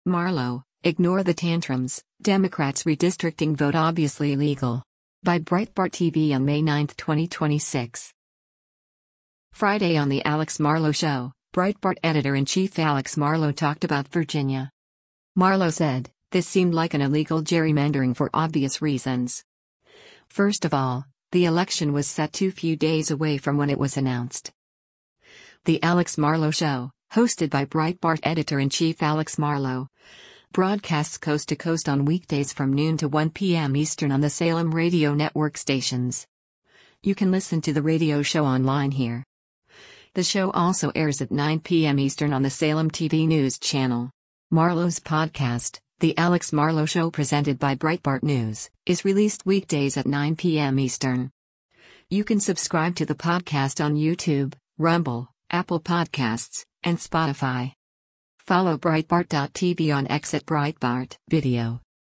Marlow, ignore the tantrums, Democrats redistricting vote obviously illegal. By Breitbart TV on May 9, 2026. Friday on The Alex Marlow Show, Breitbart editor-in-chief Alex Marlow talked about Virginia. Marlow said, "This seemed like an illegal gerrymandering for obvious reasons. First of all, the election was set too few days away from when it was announced." The Alex Marlow Show, hosted by Breitbart editor-in-chief Alex Marlow, broadcasts coast to coast on weekdays from noon to 1 p.m. Eastern on the Salem radio network stations. You can listen to the radio show online here. The show also airs at 9 p.m. Eastern on the Salem TV News channel. Marlow's podcast, The Alex Marlow Show presented by Breitbart News, is released weekdays at 9 p.m. Eastern. You can subscribe to the podcast on YouTube, Rumble, Apple Podcasts, and Spotify. Follow Breitbart.tv on X at Breitbart Video.